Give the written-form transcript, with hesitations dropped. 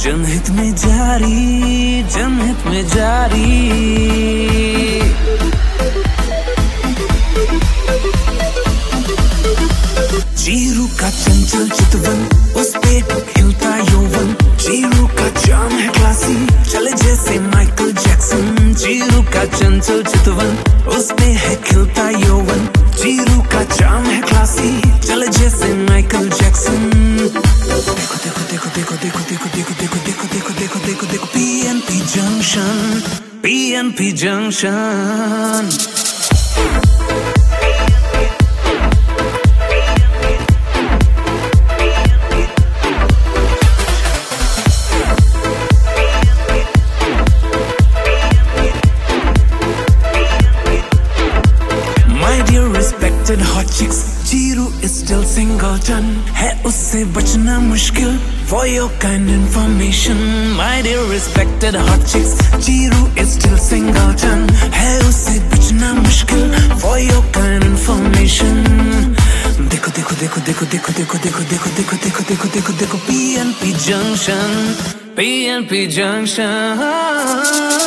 जनहित में जारी, जनहित में जारी। चीरू का चंचल चितवन, उस पे खिलता यौवन। चीरू का चार्म है क्लासी, चले जैसे माइकल जैक्सन। चीरू का चंचल चितवन, उस पे है खिलता यौवन। चीरू का चार्म है क्लासी, चले जैसे माइकल जैक्सन। देखो देखो देखो देखो देखो देखो देखो देखो देखो देखो देखो देखो देखो PNP junction, PNP junction. Respected hot chicks, Chiru is still singleton. है उससे बचना मुश्किल, for your kind information. My dear respected hot chicks, Chiru is still singleton. है उससे बचना मुश्किल, for your kind information. देखो देखो देखो देखो देखो देखो देखो देखो देखो देखो देखो देखो देखो PNP Junction, PNP Junction।